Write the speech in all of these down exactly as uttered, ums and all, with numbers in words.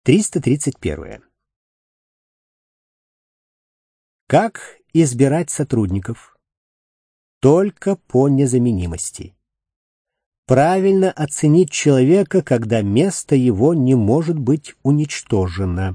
триста тридцать первое. Как избирать сотрудников? Только по незаменимости. Правильно оценить человека, когда место его не может быть уничтожено.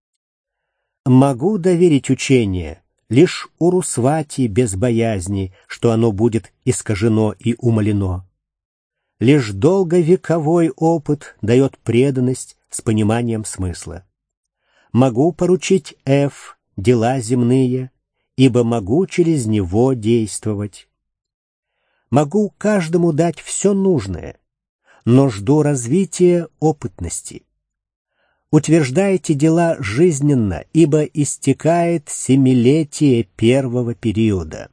Могу доверить учение лишь Урусвати без боязни, что оно будет искажено и умалено. Лишь долговековой опыт дает преданность с пониманием смысла. Могу поручить Ф дела земные, ибо могу через него действовать. Могу каждому дать все нужное, но жду развития опытности. Утверждайте дела жизненно, ибо истекает семилетие первого периода.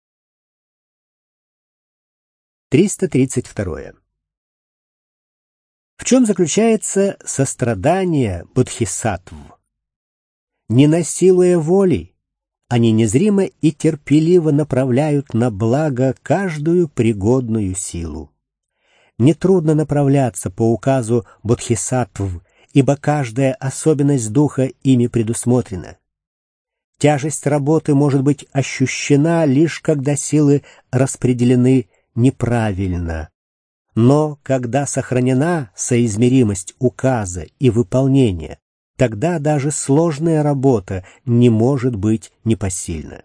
триста тридцать второе. В чем заключается сострадание бодхисаттв? Не насилуя воли, они незримо и терпеливо направляют на благо каждую пригодную силу. Нетрудно направляться по указу бодхисаттв, ибо каждая особенность духа ими предусмотрена. Тяжесть работы может быть ощущена лишь когда силы распределены неправильно. Но когда сохранена соизмеримость указа и выполнения, тогда даже сложная работа не может быть непосильна.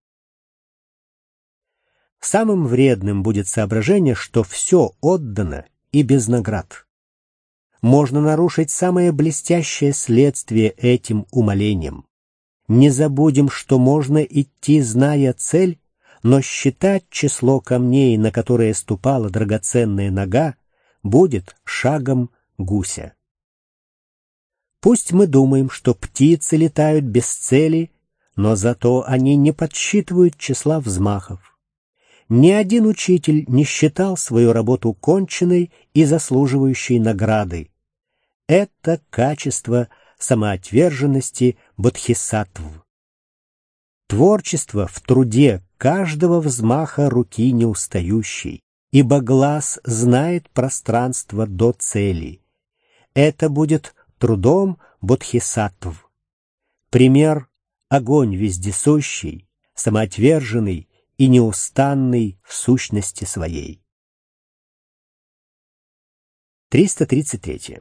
Самым вредным будет соображение, что все отдано и без наград. Можно нарушить самое блестящее следствие этим умолением. Не забудем, что можно идти, зная цель, но считать число камней, на которые ступала драгоценная нога, будет шагом гуся. Пусть мы думаем, что птицы летают без цели, но зато они не подсчитывают числа взмахов. Ни один учитель не считал свою работу конченной и заслуживающей награды. Это качество самоотверженности бодхисаттв. Творчество в труде каждого взмаха руки неустающей, ибо глаз знает пространство до цели. Это будет трудом бодхисаттв. Пример — огонь вездесущий, самоотверженный и неустанный в сущности своей. триста тридцать третье.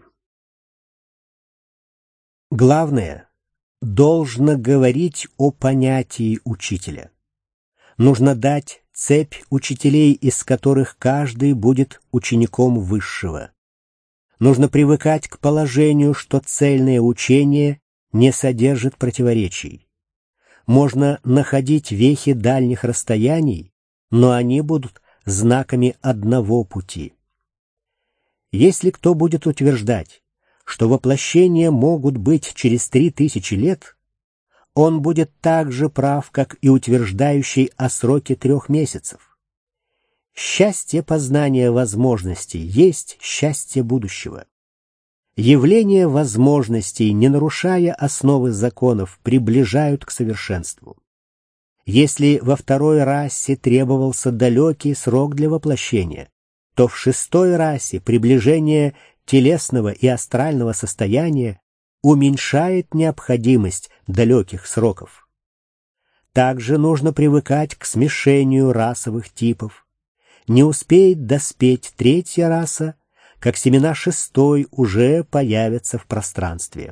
Главное — должно говорить о понятии учителя. Нужно дать цепь учителей, из которых каждый будет учеником высшего. Нужно привыкать к положению, что цельное учение не содержит противоречий. Можно находить вехи дальних расстояний, но они будут знаками одного пути. Если кто будет утверждать, что воплощения могут быть через три тысячи лет, он будет так же прав, как и утверждающий о сроке трех месяцев. Счастье познания возможностей есть счастье будущего. Явления возможностей, не нарушая основы законов, приближают к совершенству. Если во второй расе требовался далекий срок для воплощения, то в шестой расе приближение телесного и астрального состояния уменьшает необходимость далеких сроков. Также нужно привыкать к смешению расовых типов. Не успеет доспеть третья раса, как семена шестой уже появятся в пространстве.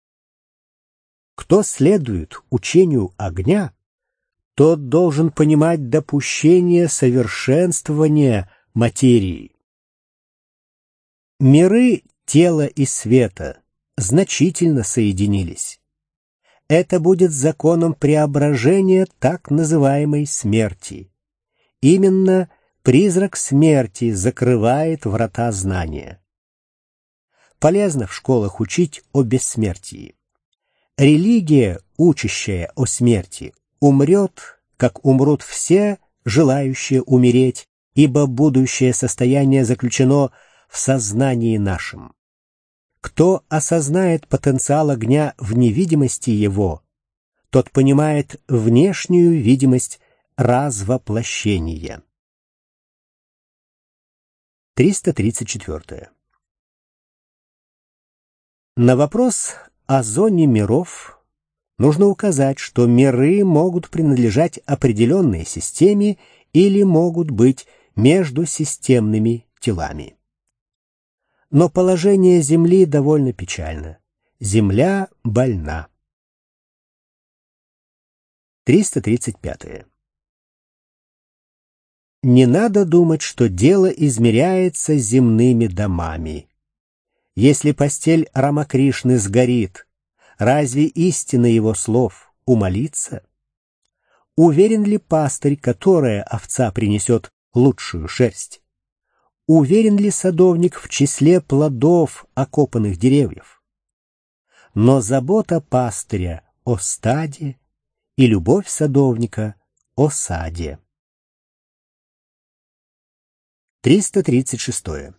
Кто следует учению огня, тот должен понимать допущение совершенствования материи. Миры тела и света значительно соединились. Это будет законом преображения так называемой смерти. Именно призрак смерти закрывает врата знания. Полезно в школах учить о бессмертии. Религия, учащая о смерти, умрет, как умрут все, желающие умереть, ибо будущее состояние заключено в сознании нашем. Кто осознает потенциал огня в невидимости его, тот понимает внешнюю видимость развоплощения. триста тридцать четвёртое. На вопрос о зоне миров нужно указать, что миры могут принадлежать определенной системе или могут быть междусистемными телами. Но положение Земли довольно печально. Земля больна. триста тридцать пятое. Не надо думать, что дело измеряется земными домами. Если постель Рамакришны сгорит, разве истина его слов умолится? Уверен ли пастырь, которая овца принесет лучшую шерсть? Уверен ли садовник в числе плодов окопанных деревьев? Но забота пастыря о стаде и любовь садовника о саде. триста тридцать шестое.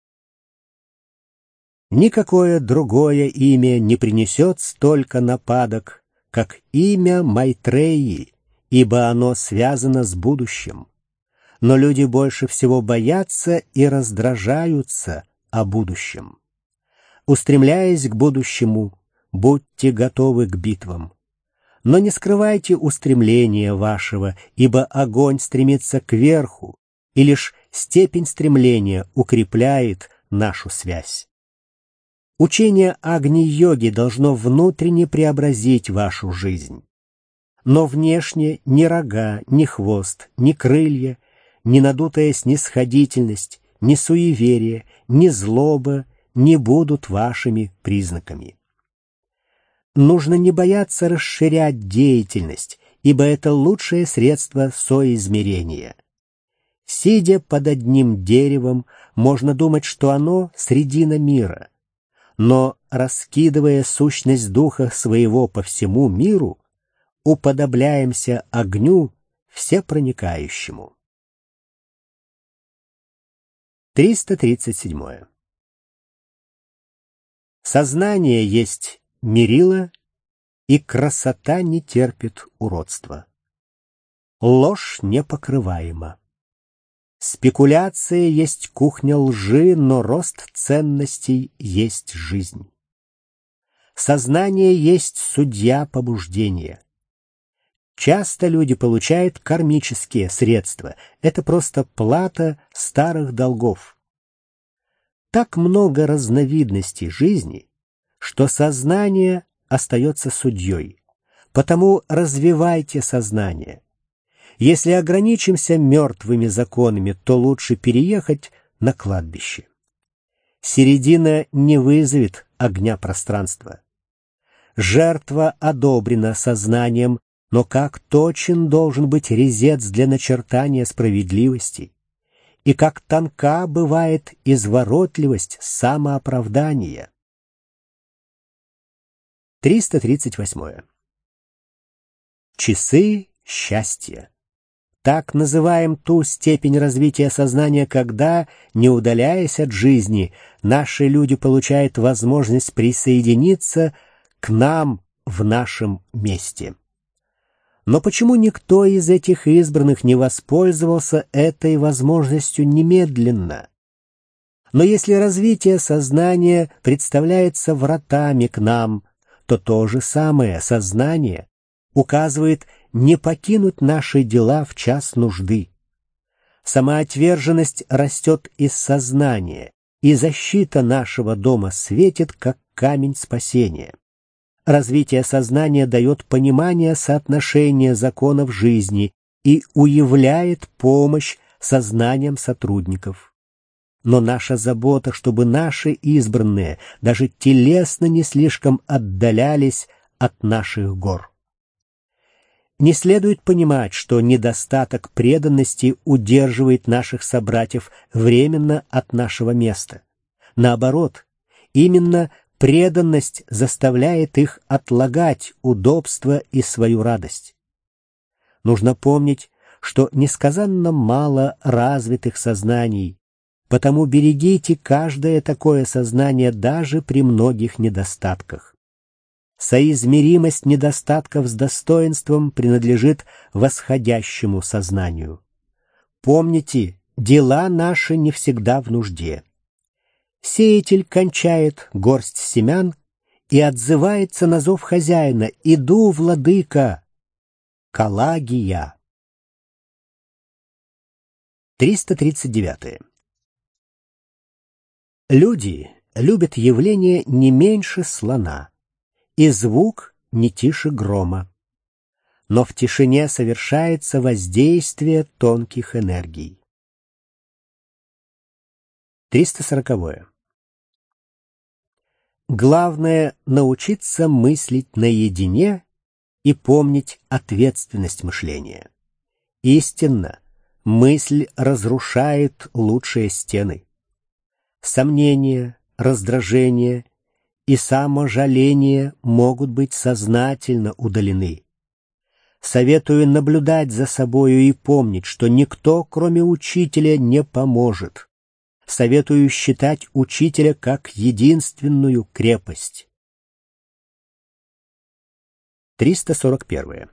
Никакое другое имя не принесет столько нападок, как имя Майтреи, ибо оно связано с будущим. Но люди больше всего боятся и раздражаются о будущем. Устремляясь к будущему, будьте готовы к битвам. Но не скрывайте устремления вашего, ибо огонь стремится кверху, и лишь степень стремления укрепляет нашу связь. Учение Агни-йоги должно внутренне преобразить вашу жизнь. Но внешне ни рога, ни хвост, ни крылья, ни надутая снисходительность, ни суеверие, ни злоба не будут вашими признаками. Нужно не бояться расширять деятельность, ибо это лучшее средство соизмерения. Сидя под одним деревом, можно думать, что оно — средина мира. Но, раскидывая сущность духа своего по всему миру, уподобляемся огню всепроникающему. триста тридцать седьмое. Сознание есть мерило, и красота не терпит уродства. Ложь непокрываема. Спекуляция есть кухня лжи, но рост ценностей есть жизнь. Сознание есть судья побуждения. Часто люди получают кармические средства. Это просто плата старых долгов. Так много разновидностей жизни, что сознание остается судьей. Потому развивайте сознание. Если ограничимся мертвыми законами, то лучше переехать на кладбище. Середина не вызовет огня пространства. Жертва одобрена сознанием, но как точен должен быть резец для начертания справедливости, и как тонка бывает изворотливость самооправдания. триста тридцать восьмое. Часы счастья. Так называем ту степень развития сознания, когда, не удаляясь от жизни, наши люди получают возможность присоединиться к нам в нашем месте. Но почему никто из этих избранных не воспользовался этой возможностью немедленно? Но если развитие сознания представляется вратами к нам, то то же самое сознание указывает не покинуть наши дела в час нужды. Самоотверженность растет из сознания, и защита нашего дома светит, как камень спасения. Развитие сознания дает понимание соотношения законов жизни и уявляет помощь сознанием сотрудников. Но наша забота, чтобы наши избранные даже телесно не слишком отдалялись от наших гор. Не следует понимать, что недостаток преданности удерживает наших собратьев временно от нашего места. Наоборот, именно преданность заставляет их отлагать удобство и свою радость. Нужно помнить, что несказанно мало развитых сознаний, потому берегите каждое такое сознание даже при многих недостатках. Соизмеримость недостатков с достоинством принадлежит восходящему сознанию. Помните, дела наши не всегда в нужде. Сеятель кончает горсть семян и отзывается на зов хозяина: «Иду, владыка!» Калагия. триста тридцать девять. Люди любят явление не меньше слона, и звук не тише грома. Но в тишине совершается воздействие тонких энергий. триста сорок. Главное — научиться мыслить наедине и помнить ответственность мышления. Истинно, мысль разрушает лучшие стены. Сомнения, раздражение и саможаление могут быть сознательно удалены. Советую наблюдать за собою и помнить, что никто, кроме учителя, не поможет. Советую считать учителя как единственную крепость. триста сорок один.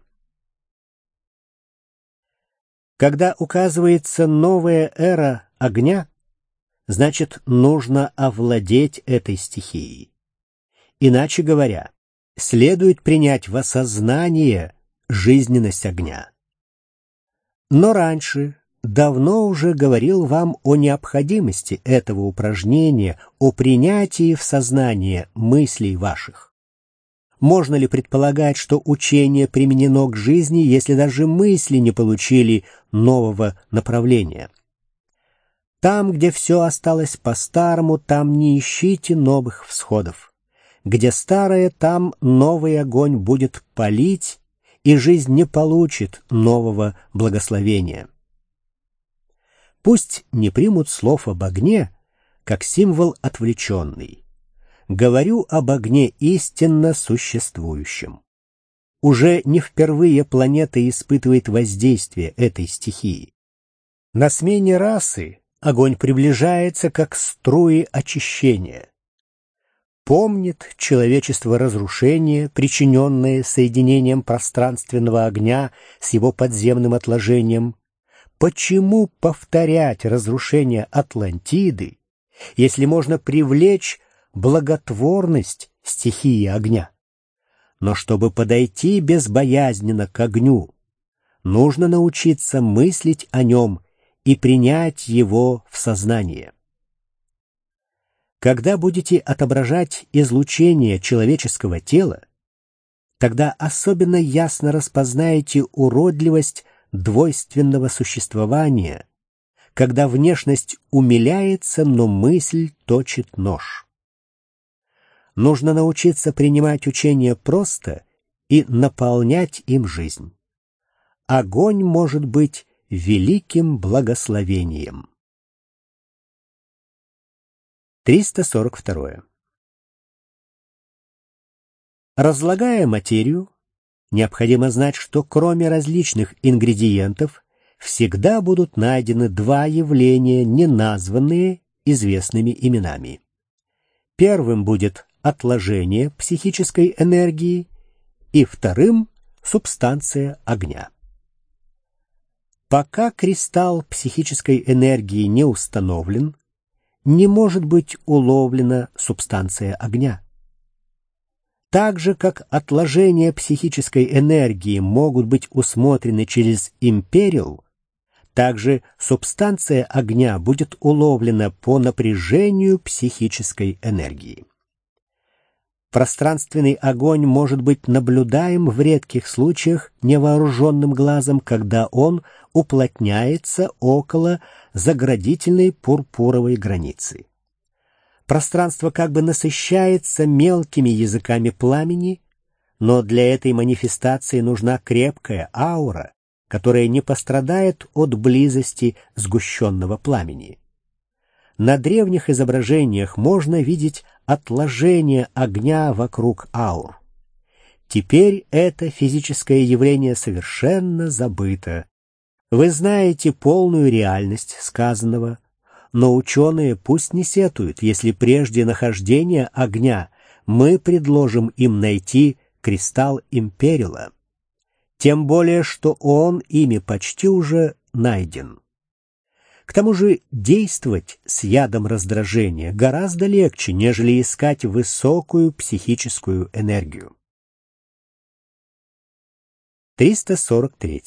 Когда указывается новая эра огня, значит, нужно овладеть этой стихией. Иначе говоря, следует принять в осознание жизненность огня. Но раньше давно уже говорил вам о необходимости этого упражнения, о принятии в сознание мыслей ваших. Можно ли предполагать, что учение применено к жизни, если даже мысли не получили нового направления? Там, где все осталось по-старому, там не ищите новых всходов. Где старое, там новый огонь будет палить, и жизнь не получит нового благословения. Пусть не примут слов об огне, как символ отвлеченный. Говорю об огне истинно существующем. Уже не впервые планета испытывает воздействие этой стихии. На смене расы огонь приближается, как струи очищения. Помнит человечество разрушение, причиненное соединением пространственного огня с его подземным отложением. Почему повторять разрушение Атлантиды, если можно привлечь благотворность стихии огня? Но чтобы подойти безбоязненно к огню, нужно научиться мыслить о нем и принять его в сознание. Когда будете отображать излучение человеческого тела, тогда особенно ясно распознаете уродливость двойственного существования, когда внешность умиляется, но мысль точит нож. Нужно научиться принимать учение просто и наполнять им жизнь. Огонь может быть великим благословением. триста сорок два. Разлагая материю, необходимо знать, что кроме различных ингредиентов всегда будут найдены два явления, не названные известными именами. Первым будет отложение психической энергии, и вторым — субстанция огня. Пока кристалл психической энергии не установлен, не может быть уловлена субстанция огня. Так же, как отложения психической энергии могут быть усмотрены через империал, также субстанция огня будет уловлена по напряжению психической энергии. Пространственный огонь может быть наблюдаем в редких случаях невооруженным глазом, когда он уплотняется около заградительной пурпуровой границы. Пространство как бы насыщается мелкими языками пламени, но для этой манифестации нужна крепкая аура, которая не пострадает от близости сгущенного пламени. На древних изображениях можно видеть отложение огня вокруг аур. Теперь это физическое явление совершенно забыто. Вы знаете полную реальность сказанного, но ученые пусть не сетуют, если прежде нахождения огня мы предложим им найти кристалл империала. Тем более, что он ими почти уже найден. К тому же действовать с ядом раздражения гораздо легче, нежели искать высокую психическую энергию. триста сорок три.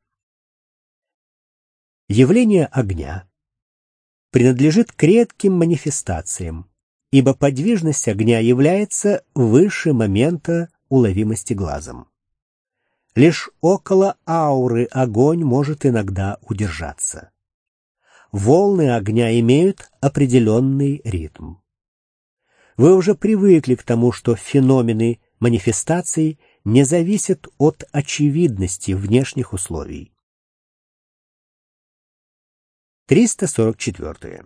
Явление огня принадлежит к редким манифестациям, ибо подвижность огня является выше момента уловимости глазом. Лишь около ауры огонь может иногда удержаться. Волны огня имеют определенный ритм. Вы уже привыкли к тому, что феномены манифестаций не зависят от очевидности внешних условий. триста сорок четыре.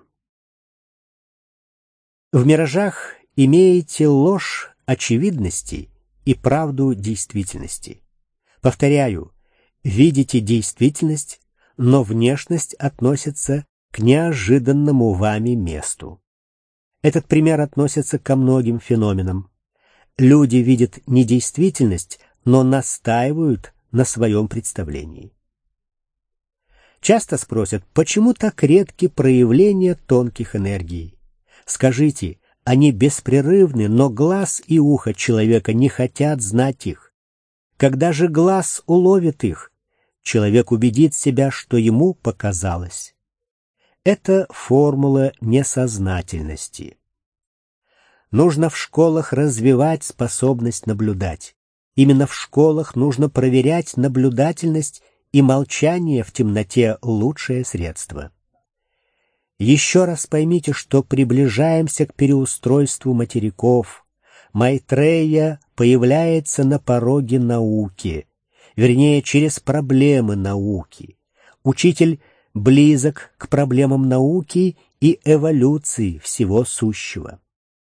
В миражах имеете ложь очевидности и правду действительности. Повторяю, видите действительность, но внешность относится к неожиданному вами месту. Этот пример относится ко многим феноменам. Люди видят не действительность, но настаивают на своем представлении. Часто спросят, почему так редки проявления тонких энергий. Скажите, они беспрерывны, но глаз и ухо человека не хотят знать их. Когда же глаз уловит их, человек убедит себя, что ему показалось. Это формула несознательности. Нужно в школах развивать способность наблюдать. Именно в школах нужно проверять наблюдательность, и молчание в темноте — лучшее средство. Еще раз поймите, что приближаемся к переустройству материков. Майтрея появляется на пороге науки, вернее, через проблемы науки. Учитель близок к проблемам науки и эволюции всего сущего.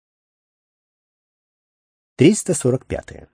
триста сорок пять.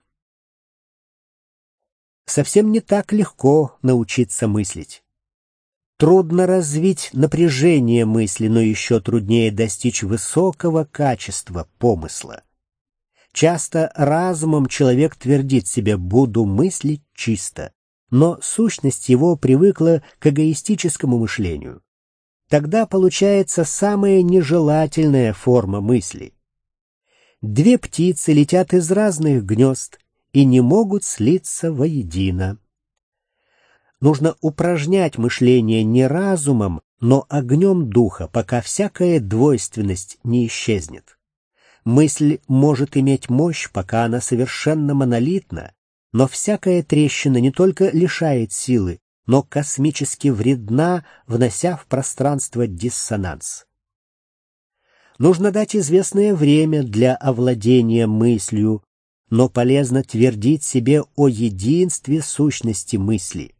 Совсем не так легко научиться мыслить. Трудно развить напряжение мысли, но еще труднее достичь высокого качества помысла. Часто разумом человек твердит себе «буду мыслить чисто», но сущность его привыкла к эгоистическому мышлению. Тогда получается самая нежелательная форма мысли. Две птицы летят из разных гнезд и не могут слиться воедино. Нужно упражнять мышление не разумом, но огнем духа, пока всякая двойственность не исчезнет. Мысль может иметь мощь, пока она совершенно монолитна, но всякая трещина не только лишает силы, но космически вредна, внося в пространство диссонанс. Нужно дать известное время для овладения мыслью, но полезно твердить себе о единстве сущности мысли.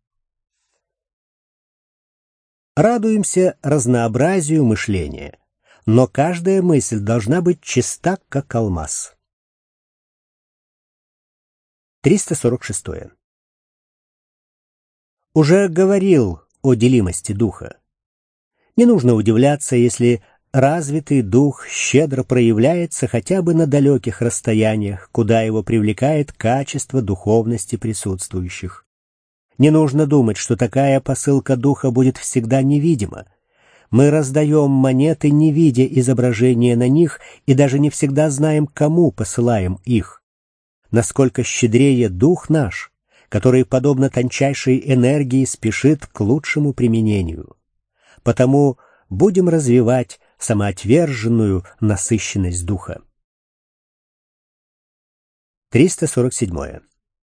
Радуемся разнообразию мышления, но каждая мысль должна быть чиста, как алмаз. триста сорок шесть. Уже говорил о делимости духа. Не нужно удивляться, если развитый дух щедро проявляется хотя бы на далеких расстояниях, куда его привлекает качество духовности присутствующих. Не нужно думать, что такая посылка духа будет всегда невидима. Мы раздаем монеты, не видя изображения на них, и даже не всегда знаем, кому посылаем их. Насколько щедрее дух наш, который, подобно тончайшей энергии, спешит к лучшему применению. Потому будем развивать самоотверженную насыщенность духа. триста сорок семь.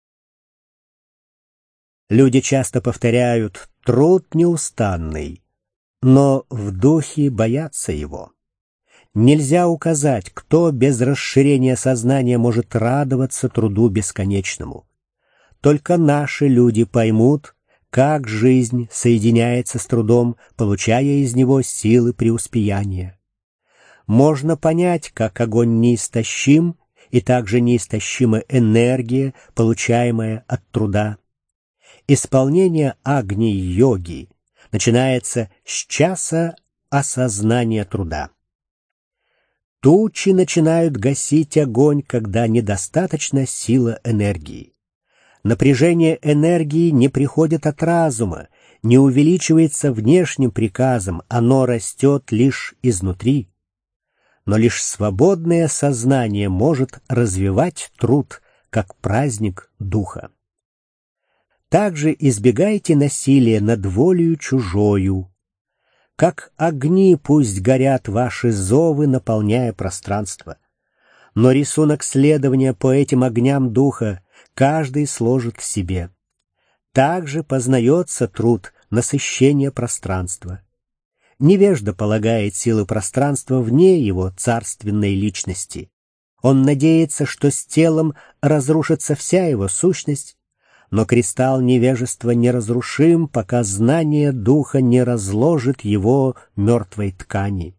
Люди часто повторяют «труд неустанный», но в духе боятся его. Нельзя указать, кто без расширения сознания может радоваться труду бесконечному. Только наши люди поймут, как жизнь соединяется с трудом, получая из него силы преуспеяния. Можно понять, как огонь неистощим, и также неистощима энергия, получаемая от труда. Исполнение агни-йоги начинается с часа осознания труда. Тучи начинают гасить огонь, когда недостаточна сила энергии. Напряжение энергии не приходит от разума, не увеличивается внешним приказом, оно растет лишь изнутри. Но лишь свободное сознание может развивать труд, как праздник духа. Также избегайте насилия над волею чужою. Как огни пусть горят ваши зовы, наполняя пространство. Но рисунок следования по этим огням духа каждый сложит в себе. Также познается труд насыщения пространства. Невежда полагает силы пространства вне его царственной личности. Он надеется, что с телом разрушится вся его сущность, но кристалл невежества неразрушим, пока знание духа не разложит его мертвой ткани.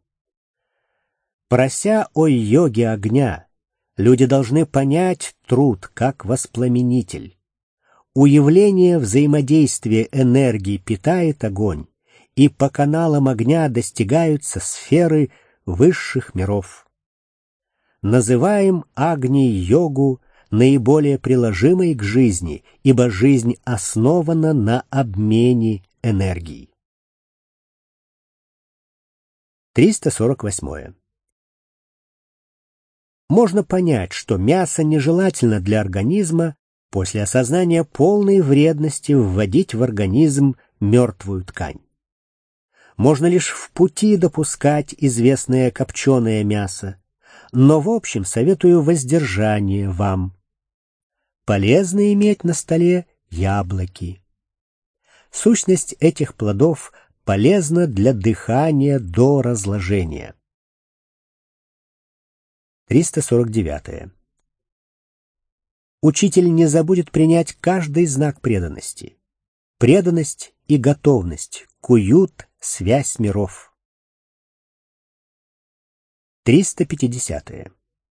Прося о йоге огня, люди должны понять труд как воспламенитель. Уявление взаимодействия энергии питает огонь, и по каналам огня достигаются сферы высших миров. Называем Агни-йогу наиболее приложимой к жизни, ибо жизнь основана на обмене энергии. триста сорок восьмое. Можно понять, что мясо нежелательно для организма после осознания полной вредности вводить в организм мертвую ткань. Можно лишь в пути допускать известное копченое мясо, но в общем советую воздержание вам. Полезно иметь на столе яблоки. Сущность этих плодов полезна для дыхания до разложения. триста сорок девятое. Учитель не забудет принять каждый знак преданности. Преданность и готовность куют связь миров. триста пятидесятое.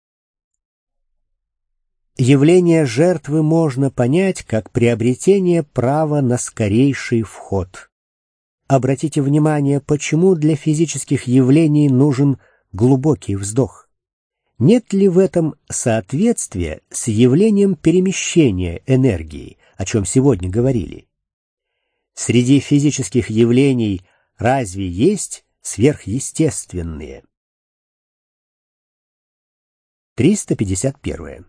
Явление жертвы можно понять как приобретение права на скорейший вход. Обратите внимание, почему для физических явлений нужен глубокий вздох. Нет ли в этом соответствия с явлением перемещения энергии, о чем сегодня говорили? Среди физических явлений разве есть сверхъестественные? триста пятьдесят первое.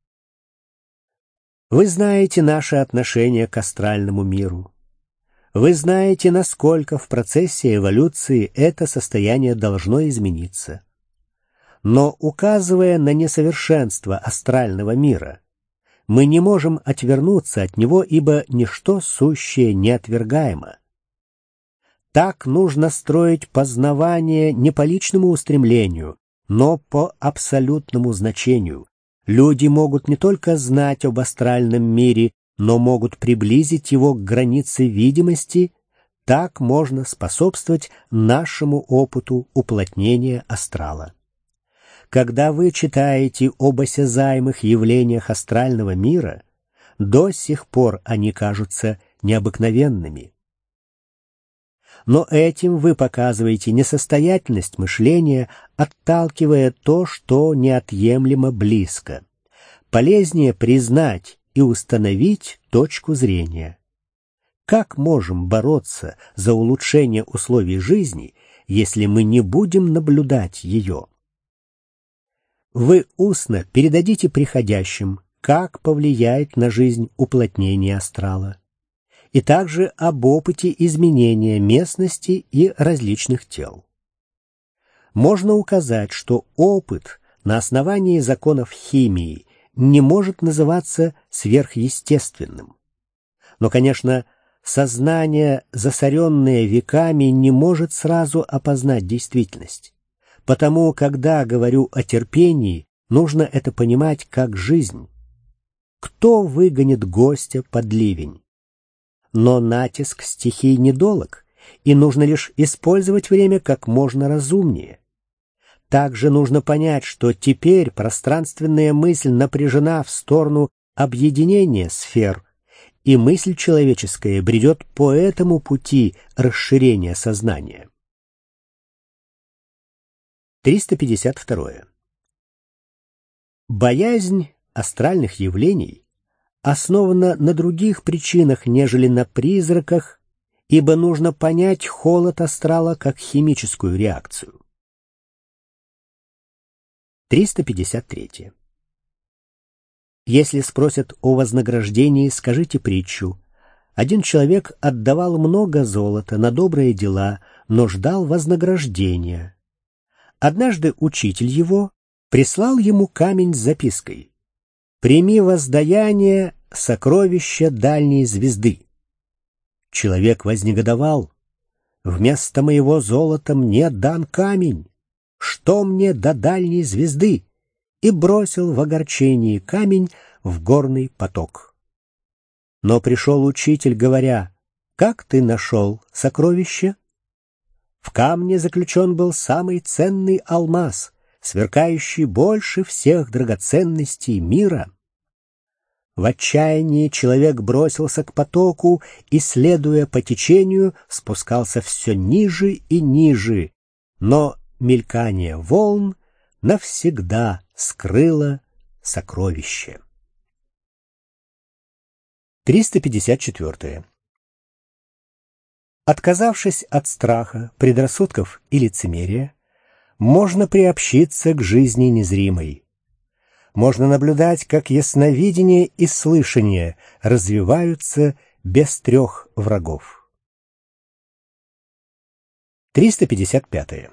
Вы знаете наше отношение к астральному миру. Вы знаете, насколько в процессе эволюции это состояние должно измениться. Но, указывая на несовершенство астрального мира, мы не можем отвернуться от него, ибо ничто сущее неотвергаемо. Так нужно строить познавание не по личному устремлению, но по абсолютному значению. Люди могут не только знать об астральном мире, но могут приблизить его к границе видимости. Так можно способствовать нашему опыту уплотнения астрала. Когда вы читаете об осязаемых явлениях астрального мира, до сих пор они кажутся необыкновенными. Но этим вы показываете несостоятельность мышления, отталкивая то, что неотъемлемо близко. Полезнее признать и установить точку зрения. Как можем бороться за улучшение условий жизни, если мы не будем наблюдать ее? Вы устно передадите приходящим, как повлияет на жизнь уплотнение астрала, и также об опыте изменения местности и различных тел. Можно указать, что опыт на основании законов химии не может называться сверхъестественным. Но, конечно, сознание, засоренное веками, не может сразу опознать действительность. Потому, когда говорю о терпении, нужно это понимать как жизнь. Кто выгонит гостя под ливень? Но натиск стихий недолог, и нужно лишь использовать время как можно разумнее. Также нужно понять, что теперь пространственная мысль напряжена в сторону объединения сфер, и мысль человеческая бредет по этому пути расширения сознания. триста пятьдесят второе. Боязнь астральных явлений основана на других причинах, нежели на призраках ибо нужно понять холод астрала как химическую реакцию. триста пятьдесят три. Если спросят о вознаграждении, скажите притчу. Один человек отдавал много золота на добрые дела, но ждал вознаграждения. Однажды учитель его прислал ему камень с запиской: «Прими воздаяние, сокровища дальней звезды». Человек вознегодовал: «Вместо моего золота мне дан камень. Что мне до дальней звезды?» И бросил в огорчении камень в горный поток. Но пришел учитель, говоря: «Как ты нашел сокровище?» В камне заключен был самый ценный алмаз, сверкающий больше всех драгоценностей мира. В отчаянии человек бросился к потоку и, следуя по течению, спускался все ниже и ниже, но мелькание волн навсегда скрыло сокровище. триста пятьдесят четыре. Отказавшись от страха, предрассудков и лицемерия, можно приобщиться к жизни незримой. Можно наблюдать, как ясновидение и слышание развиваются без трех врагов. триста пятьдесят пять.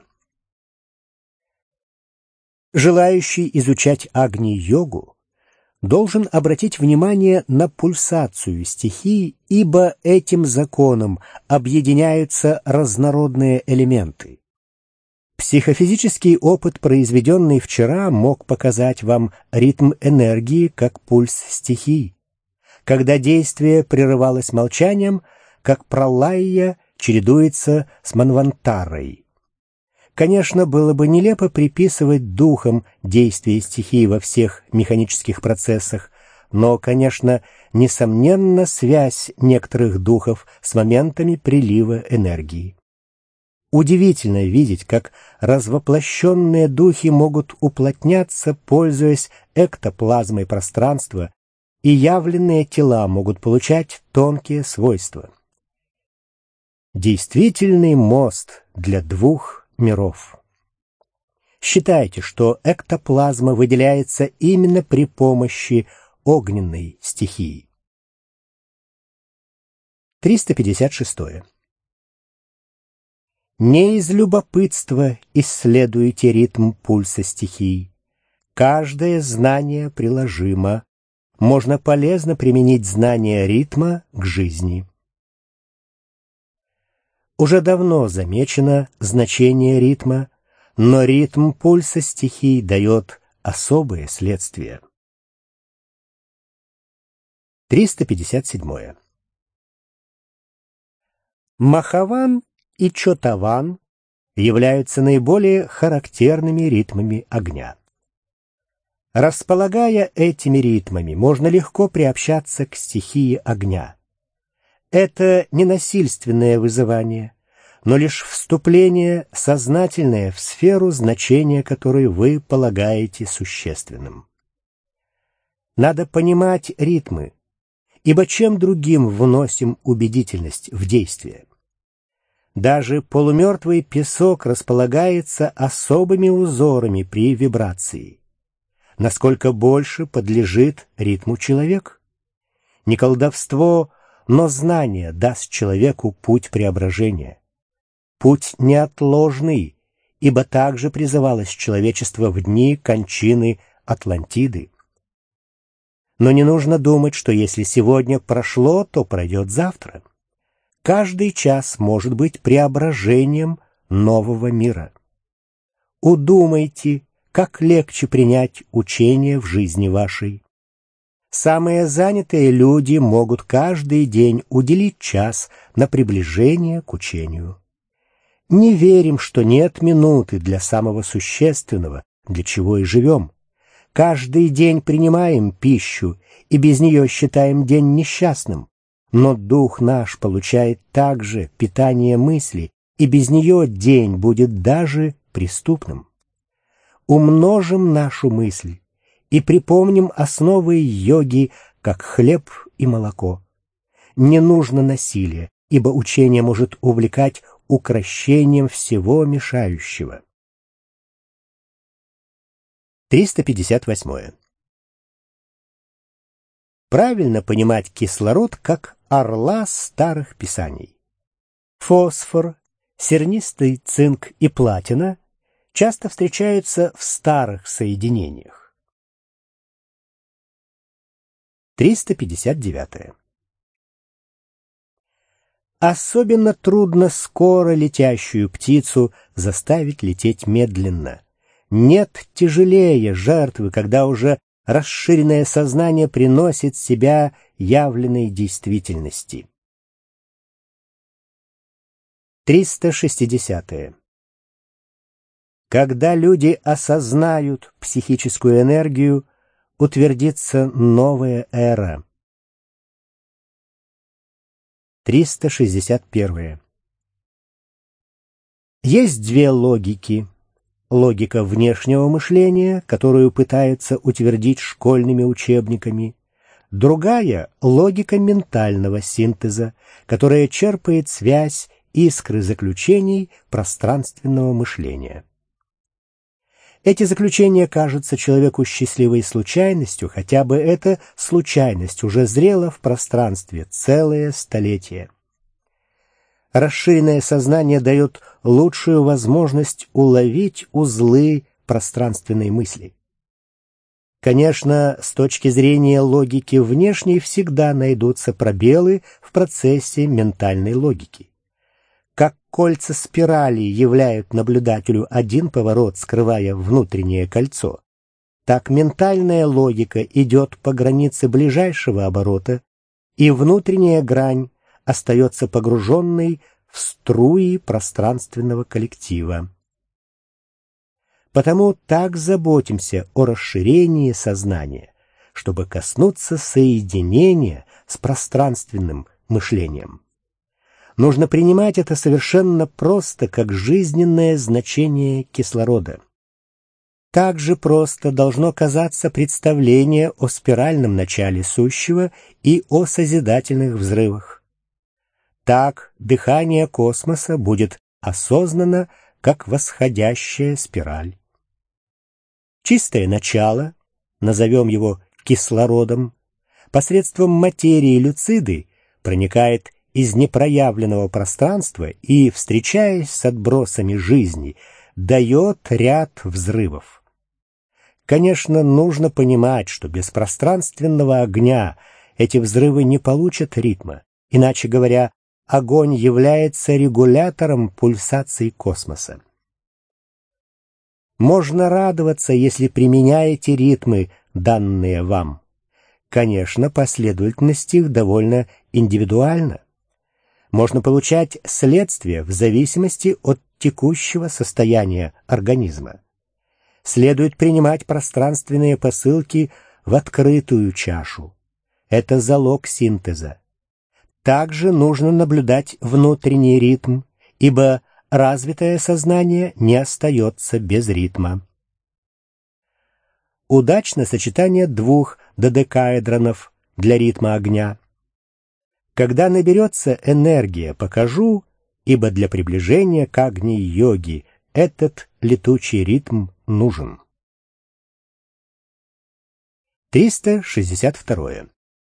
Желающий изучать Агни-йогу должен обратить внимание на пульсацию стихий, ибо этим законом объединяются разнородные элементы. Психофизический опыт, произведенный вчера, мог показать вам ритм энергии как пульс стихий, когда действие прерывалось молчанием, как пралайя чередуется с манвантарой. Конечно, было бы нелепо приписывать духам действия стихий во всех механических процессах, но, конечно, несомненна связь некоторых духов с моментами прилива энергии. Удивительно видеть, как развоплощенные духи могут уплотняться, пользуясь эктоплазмой пространства, и явленные тела могут получать тонкие свойства. Действительный мост для двух миров. Считайте, что эктоплазма выделяется именно при помощи огненной стихии. триста пятьдесят шесть. Не из любопытства исследуйте ритм пульса стихий. Каждое знание приложимо. Можно полезно применить знание ритма к жизни. Уже давно замечено значение ритма, но ритм пульса стихий дает особые следствия. триста пятьдесят семь. Махаван и Чотаван являются наиболее характерными ритмами огня. Располагая этими ритмами, можно легко приобщаться к стихии огня. Это не насильственное вызывание, но лишь вступление сознательное в сферу, значения которой вы полагаете существенным. Надо понимать ритмы, ибо чем другим вносим убедительность в действие? Даже полумертвый песок располагается особыми узорами при вибрации. Насколько больше подлежит ритму человек? Не колдовство, но знание даст человеку путь преображения. Путь неотложный, ибо также призывалось человечество в дни кончины Атлантиды. Но не нужно думать, что если сегодня прошло, то пройдет завтра. Каждый час может быть преображением нового мира. Удумайте, как легче принять учение в жизни вашей. Самые занятые люди могут каждый день уделить час на приближение к учению. Не верим, что нет минуты для самого существенного, для чего и живем. Каждый день принимаем пищу, и без нее считаем день несчастным. Но дух наш получает также питание мысли, и без нее день будет даже преступным. Умножим нашу мысль и припомним основы йоги, как хлеб и молоко. Не нужно насилие, ибо учение может увлекать укрощением всего мешающего. триста пятьдесят восьмое. Правильно понимать кислород как орла старых писаний. Фосфор, сернистый цинк и платина часто встречаются в старых соединениях. триста пятьдесят девятое. Особенно трудно скоро летящую птицу заставить лететь медленно. Нет тяжелее жертвы, когда уже расширенное сознание приносит себя явленной действительности. триста шестидесятое. Когда люди осознают психическую энергию, утвердится новая эра. триста шестьдесят первое. Есть две логики. Логика внешнего мышления, которую пытаются утвердить школьными учебниками. Другая — логика ментального синтеза, которая черпает связь, искры заключений пространственного мышления. Эти заключения кажутся человеку счастливой случайностью, хотя бы эта случайность уже зрела в пространстве целое столетие. Расширенное сознание дает лучшую возможность уловить узлы пространственной мысли. Конечно, с точки зрения логики внешней всегда найдутся пробелы в процессе ментальной логики. Как кольца спирали являют наблюдателю один поворот, скрывая внутреннее кольцо, так ментальная логика идет по границе ближайшего оборота, и внутренняя грань остается погруженной в струи пространственного коллектива. Потому так заботимся о расширении сознания, чтобы коснуться соединения с пространственным мышлением. Нужно принимать это совершенно просто, как жизненное значение кислорода. Так же просто должно казаться представление о спиральном начале сущего и о созидательных взрывах. Так дыхание космоса будет осознано, как восходящая спираль. Чистое начало, назовем его кислородом, посредством материи люциды проникает из непроявленного пространства и, встречаясь с отбросами жизни, дает ряд взрывов. Конечно, нужно понимать, что без пространственного огня эти взрывы не получат ритма. Иначе говоря, огонь является регулятором пульсаций космоса. Можно радоваться, если применяете ритмы, данные вам. Конечно, последовательность их довольно индивидуальна. Можно получать следствие в зависимости от текущего состояния организма. Следует принимать пространственные посылки в открытую чашу. Это залог синтеза. Также нужно наблюдать внутренний ритм, ибо развитое сознание не остается без ритма. Удачно сочетание двух додекаэдронов для ритма огня. Когда наберется энергия, покажу, ибо для приближения к агни-йоги этот летучий ритм нужен. триста шестьдесят второе.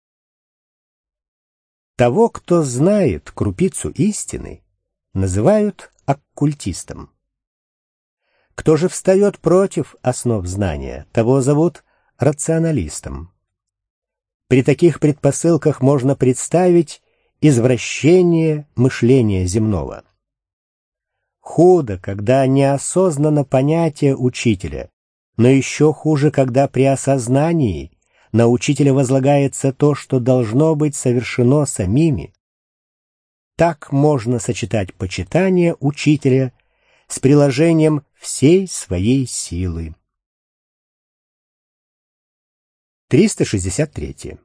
Того, кто знает крупицу истины, называют оккультистом. Кто же встает против основ знания, того зовут рационалистом. При таких предпосылках можно представить извращение мышления земного. Худо, когда неосознанно понятие учителя, но еще хуже, когда при осознании на учителя возлагается то, что должно быть совершено самими. Так можно сочетать почитание учителя с приложением всей своей силы. триста шестьдесят третье.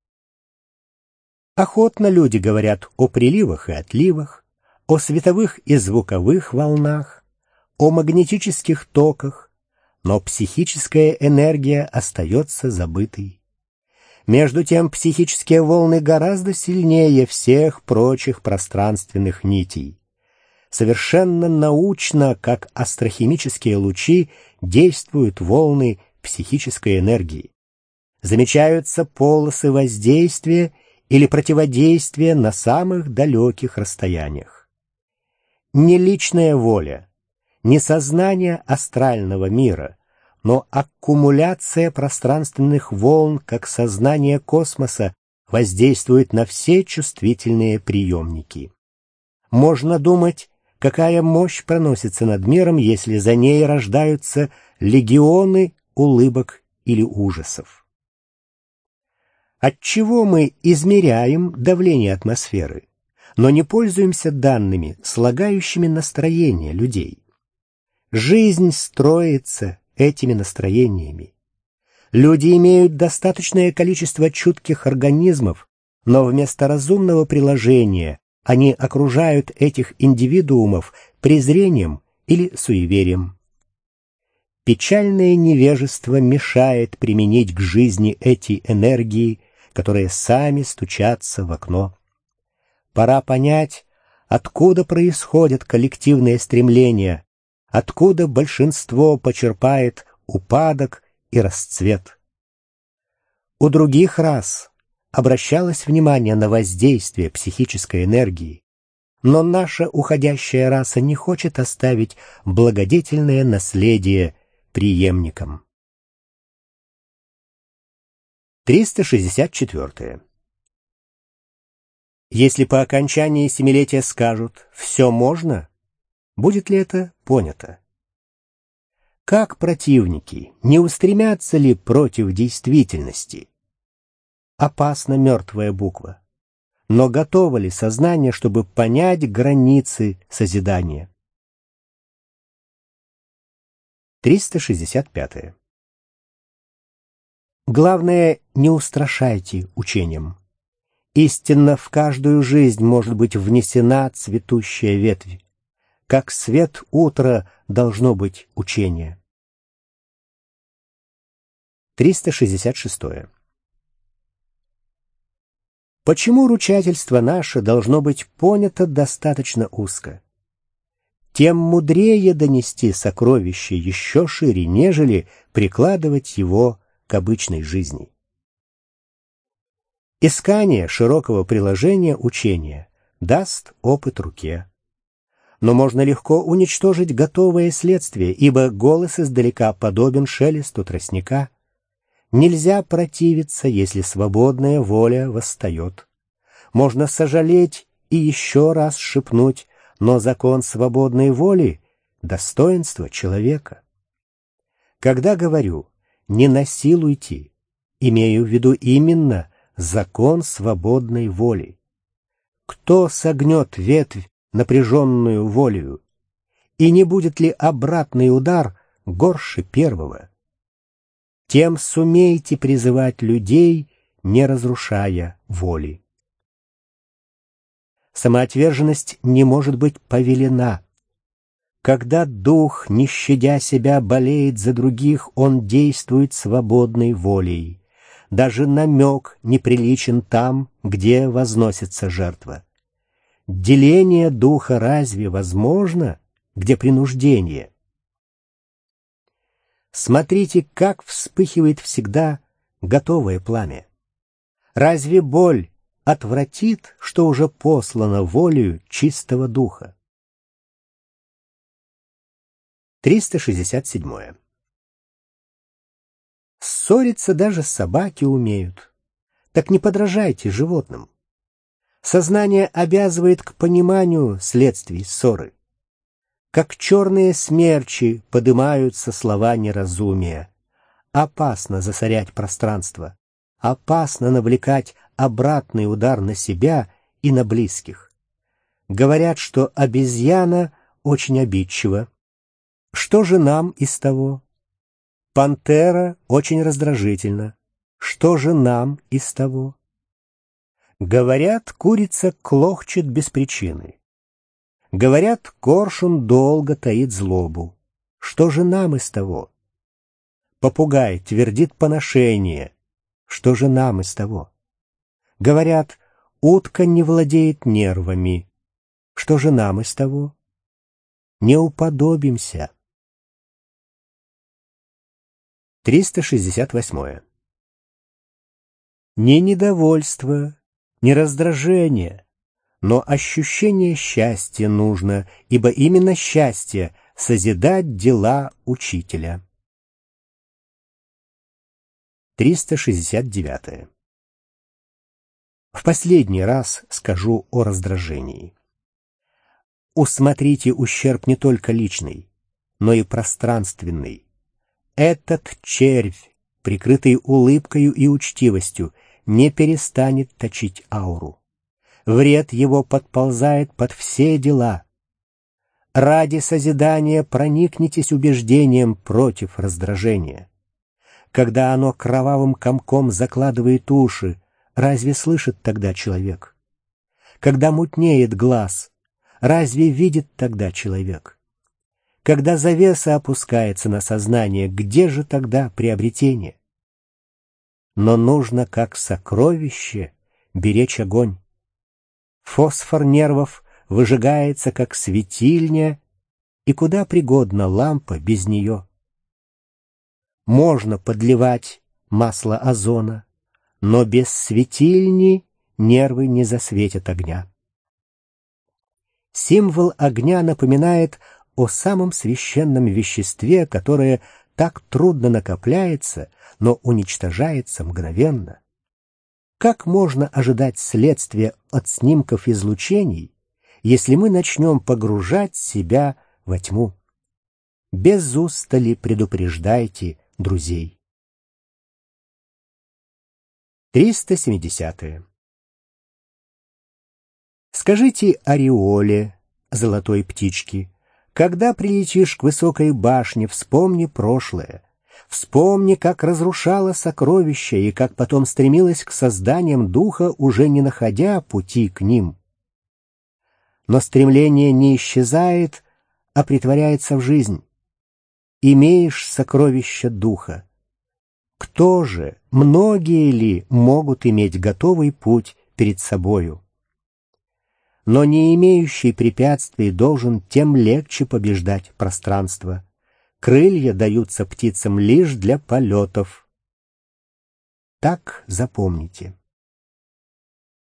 Охотно люди говорят о приливах и отливах, о световых и звуковых волнах, о магнетических токах, но психическая энергия остается забытой. Между тем психические волны гораздо сильнее всех прочих пространственных нитей. Совершенно научно, как астрохимические лучи, действуют волны психической энергии. Замечаются полосы воздействия или противодействия на самых далеких расстояниях. Не личная воля, не сознание астрального мира, но аккумуляция пространственных волн, как сознание космоса, воздействует на все чувствительные приемники. Можно думать, какая мощь проносится над миром, если за ней рождаются легионы улыбок или ужасов. Отчего мы измеряем давление атмосферы, но не пользуемся данными, слагающими настроение людей? Жизнь строится этими настроениями. Люди имеют достаточное количество чутких организмов, но вместо разумного приложения они окружают этих индивидуумов презрением или суеверием. Печальное невежество мешает применить к жизни эти энергии, которые сами стучатся в окно. Пора понять, откуда происходят коллективные стремления, откуда большинство почерпает упадок и расцвет. У других рас обращалось внимание на воздействие психической энергии, но наша уходящая раса не хочет оставить благодетельное наследие преемникам. триста шестьдесят четыре. Если по окончании семилетия скажут «все можно», будет ли это понято? Как противники, не устремятся ли против действительности? Опасна мертвая буква. Но готово ли сознание, чтобы понять границы созидания? триста шестьдесят пять. Главное, не устрашайте учением. Истинно в каждую жизнь может быть внесена цветущая ветвь. Как свет утра должно быть учение. триста шестьдесят шесть. Почему ручательство наше должно быть понято достаточно узко? Тем мудрее донести сокровище еще шире, нежели прикладывать его к обычной жизни. Искание широкого приложения учения даст опыт руке. Но можно легко уничтожить готовое следствие, ибо голос издалека подобен шелесту тростника. Нельзя противиться, если свободная воля восстает. Можно сожалеть и еще раз шепнуть, но закон свободной воли — достоинство человека. Когда говорю «не насилуйте», имею в виду именно закон свободной воли. Кто согнет ветвь, напряженную волею, и не будет ли обратный удар горше первого? Тем сумейте призывать людей, не разрушая воли. Самоотверженность не может быть повелена. Когда дух, не щадя себя, болеет за других, он действует свободной волей. Даже намек неприличен там, где возносится жертва. Деление духа разве возможно, где принуждение? Смотрите, как вспыхивает всегда готовое пламя. Разве боль отвратит, что уже послано волею чистого духа? триста шестьдесят семь. Ссориться даже собаки умеют. Так не подражайте животным. Сознание обязывает к пониманию следствий ссоры. Как черные смерчи подымаются слова неразумия. Опасно засорять пространство. Опасно навлекать обратный удар на себя и на близких. Говорят, что обезьяна очень обидчива. Что же нам из того? Пантера очень раздражительна. Что же нам из того? Говорят, курица клохчет без причины. Говорят, коршун долго таит злобу. Что же нам из того? Попугай твердит поношение. Что же нам из того? Говорят, утка не владеет нервами. Что же нам из того? Не уподобимся. триста шестьдесят восьмое. Не недовольство, не раздражение, но ощущение счастья нужно, ибо именно счастье — созидать дела учителя. триста шестьдесят девятое. В последний раз скажу о раздражении. Усмотрите ущерб не только личный, но и пространственный. Этот червь, прикрытый улыбкою и учтивостью, не перестанет точить ауру. Вред его подползает под все дела. Ради созидания проникнитесь убеждением против раздражения. Когда оно кровавым комком закладывает уши, разве слышит тогда человек? Когда мутнеет глаз, разве видит тогда человек? Когда завеса опускается на сознание, где же тогда приобретение? Но нужно, как сокровище, беречь огонь. Фосфор нервов выжигается, как светильня, и куда пригодна лампа без нее? Можно подливать масло озона, но без светильни нервы не засветят огня. Символ огня напоминает о самом священном веществе, которое так трудно накопляется, но уничтожается мгновенно. Как можно ожидать следствия от снимков излучений, если мы начнем погружать себя во тьму? Без устали предупреждайте друзей. триста семидесятое. Скажите ореоле, золотой птички, когда прилетишь к высокой башне, вспомни прошлое. Вспомни, как разрушала сокровища и как потом стремилась к созданиям духа, уже не находя пути к ним. Но стремление не исчезает, а притворяется в жизнь. Имеешь сокровища духа. Кто же, многие ли могут иметь готовый путь перед собою? Но не имеющий препятствий должен тем легче побеждать пространство. Крылья даются птицам лишь для полетов. Так запомните.